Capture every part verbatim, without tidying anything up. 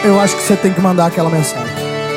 eu acho que você tem que mandar aquela mensagem.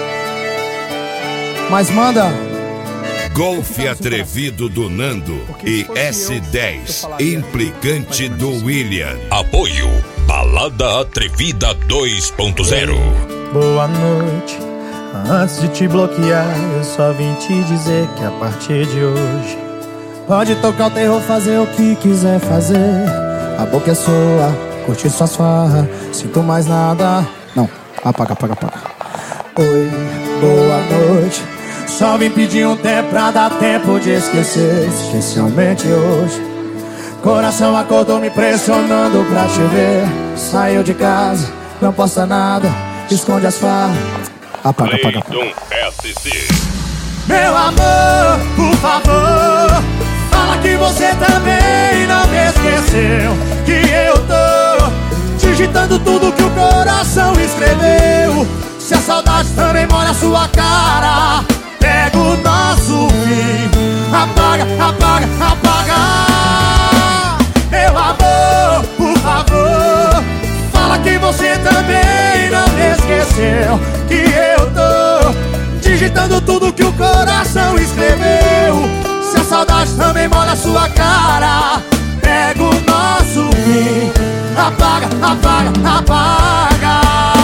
Mas manda. Golfe Atrevido do Nando e S dez, Implicante do William. Apoio Balada Atrevida dois ponto zero. Boa noite. Antes de te bloquear, eu só vim te dizer que a partir de hoje pode tocar o terror, fazer o que quiser fazer. A boca é sua, curtir suas farras. Sinto mais nada. Não, apaga, apaga, apaga. Oi, boa noite. Só vim pedir um tempo pra dar tempo de esquecer, especialmente hoje. Coração acordou me pressionando pra te ver. Saiu de casa, não posta nada, esconde as farras. Apaga, apaga, apaga. S C. Meu amor, por favor, fala que você também não me esqueceu. Que eu tô digitando tudo que o coração escreveu. Se a saudade também molha a sua cara, pega o nosso fim. Apaga, apaga, apaga. Meu amor, por favor, fala que você também não me esqueceu. Que eu tô digitando tudo que o coração escreveu. Se a saudade também molha a sua cara, pega o nosso fim. Apaga, apaga, apaga.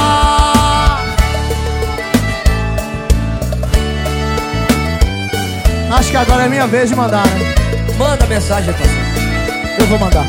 Acho que agora é minha vez de mandar, né? Manda mensagem, parceiro. Eu vou mandar.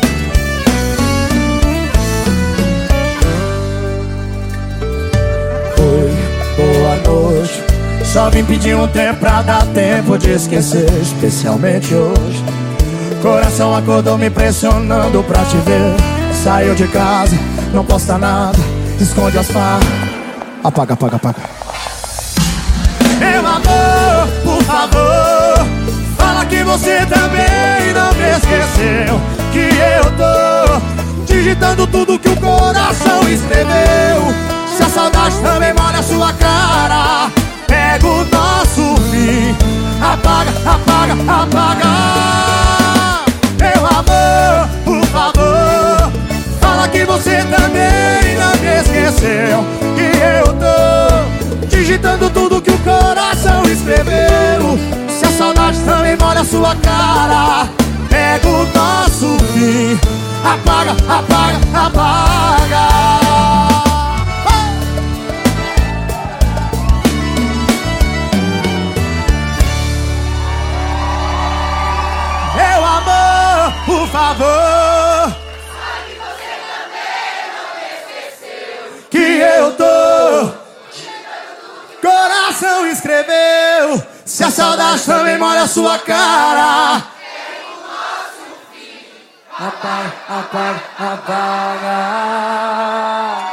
Oi, boa noite. Só vim pedir um tempo pra dar tempo de esquecer, especialmente hoje. Coração acordou me pressionando pra te ver. Saiu de casa, não posta nada, esconde as farras. Apaga, apaga, apaga. Meu amor, por favor, fala que você também não me esqueceu. Que eu tô digitando tudo que o coração escreveu. Se a saudade também molha a sua cara, pega o nosso fim. Apaga, apaga, apaga. Meu amor, por favor, fala que você também não me esqueceu. Que eu tô digitando tudo que o coração escreveu. Se a saudade também molha a sua cara, pega o nosso fim. Apaga, apaga, apaga. Meu amor, por favor, fala que você também não me esqueceu. que eu tô coração escreveu. Se a saudade também molha a sua cara, É o nosso fim. apaga, apaga, apaga.